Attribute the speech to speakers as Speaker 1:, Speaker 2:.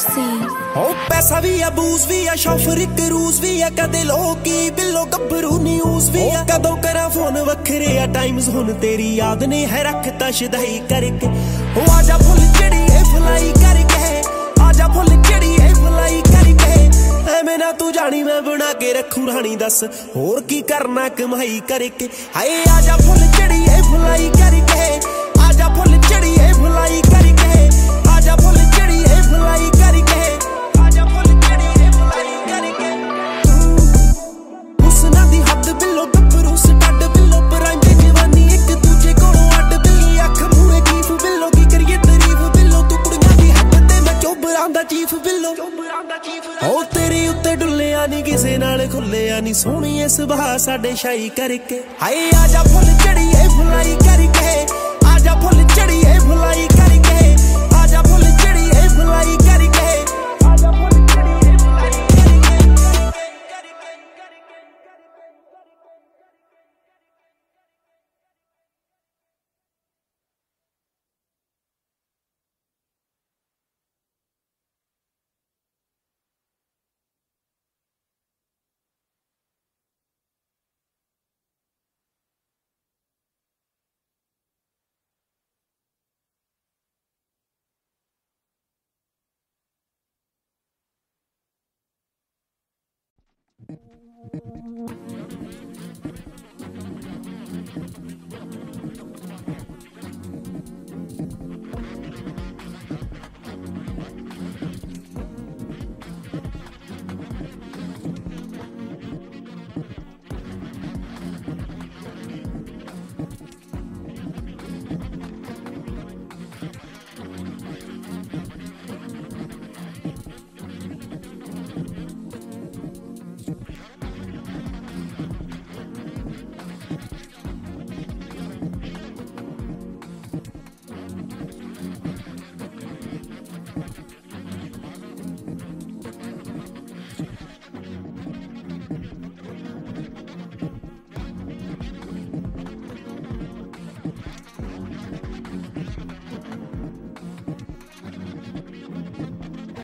Speaker 1: हो पैसा भी है, बूज भी है, शॉफर क्रूज भी है, कदे लोकी बिलो गब्बरू न्यूज भी है। कदों करा फोन वखरे आ टाइम्स हुन तेरी याद ने है रखता शदाई करके। हो आजा फुल चढ़ी है फलाई करके, आजा फुल चढ़ी है फलाई करके। ऐवें ना तू जानी मैं बना के रखू रानी, दस होर की करना कमाई करके। हाय आजा फुल चढ़ी है फलाई करके, आजा फुल चढ़ी है फलाई करके, आजा फुल चढ़ी है फलाई करके, आजा फुल चढ़ी है फलाई करके। हुस्ना दी हद बिलो गब्बरू स्टड बिलो परांदे जवानी एक दूजे कोलों अड बिल्ली अख मूहे चीफ बिलो की करिए तारीफ बिलो। तू कुड़ियां दी हद ते मैं चोबरां दा चीफ बिलो। ओ तेरे उत्ते डुल्लिया नी किसे नाल खुल्लिया नी, सोहणी इस सुभाऽ साडे शाई करके। हाय आजा फुल चढ़ी है फलाई करके, आजा फुल चढ़ी है फलाई करके, आजा फुल चढ़ी है फलाई करके, आजा फुल चढ़ी है फलाई